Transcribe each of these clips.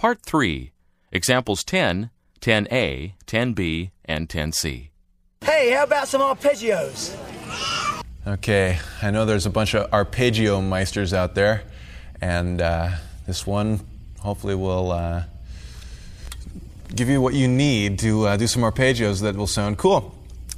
Part 3. Examples 10, 10A, 10B, and 10C. Hey, how about some arpeggios? Okay, I know there's a bunch of arpeggio meisters out there, and this one hopefully will give you what you need to do some arpeggios that will sound cool.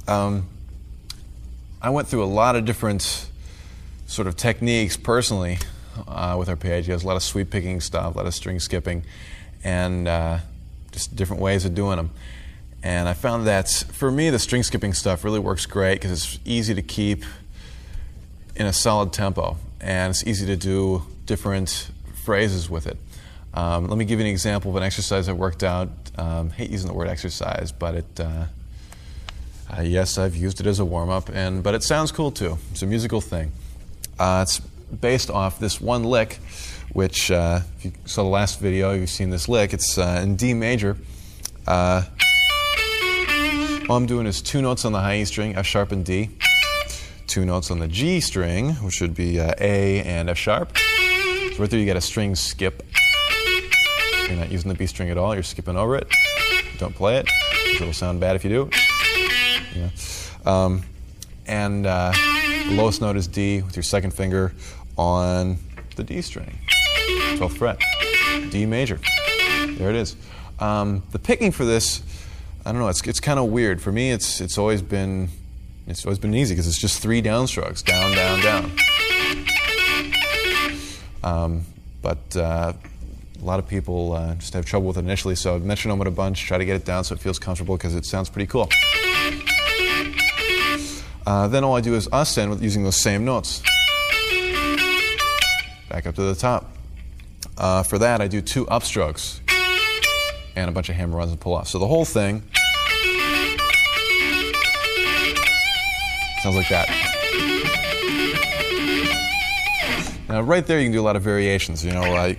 I went through a lot of different sort of techniques personally with arpeggios, a lot of sweep picking stuff, a lot of string skipping, and just different ways of doing them. And I found that for me the string skipping stuff really works great because it's easy to keep in a solid tempo, and it's easy to do different phrases with it. Let me give you an example of an exercise I worked out. Hate using the word exercise, but yes, I've used it as a warm-up, but it sounds cool too. It's a musical thing. It's based off this one lick, which if you saw the last video, you've seen this lick. It's in D major. All I'm doing is 2 notes on the high E string, F sharp and D. 2 notes on the G string, which would be A and F sharp. So right there you get a string skip. You're not using the B string at all, you're skipping over it. Don't play it, because it'll sound bad if you do. Yeah. The lowest note is D with your second finger on the D string, 12th fret, D major. There it is. The picking for this, I don't know, it's kind of weird. For me, it's always been easy because it's just 3 downstrokes, down, down, down. But a lot of people just have trouble with it initially, so metronome it a bunch, try to get it down so it feels comfortable because it sounds pretty cool. Then all I do is ascend using those same notes. Back up to the top. For that, I do 2 upstrokes and a bunch of hammer-ons and pull-offs. So the whole thing sounds like that. Now, right there, you can do a lot of variations. You know, like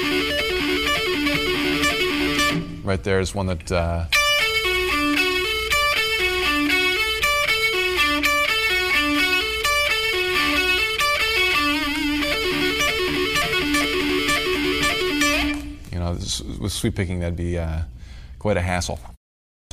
right there is one that. With sweep picking, that'd be quite a hassle.